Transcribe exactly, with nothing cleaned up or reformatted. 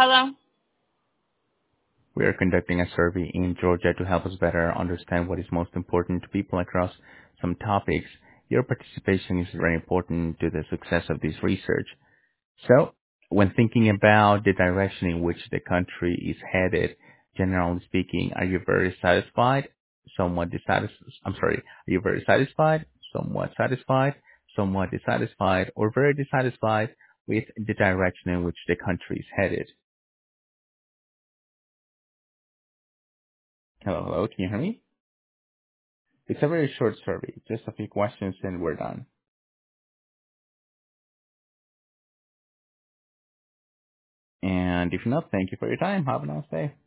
Hello? We are conducting a survey in Georgia to help us better understand what is most important to people across some topics. Your participation is very important to the success of this research. So, when thinking about the direction in which the country is headed, generally speaking, are you very satisfied, somewhat dissatisfied? I'm sorry, are you very satisfied, somewhat satisfied, somewhat dissatisfied, or very dissatisfied with the direction in which the country is headed? Hello, hello, can you hear me? It's a very short survey, just a few questions and we're done. And if not, thank you for your time. Have a nice day.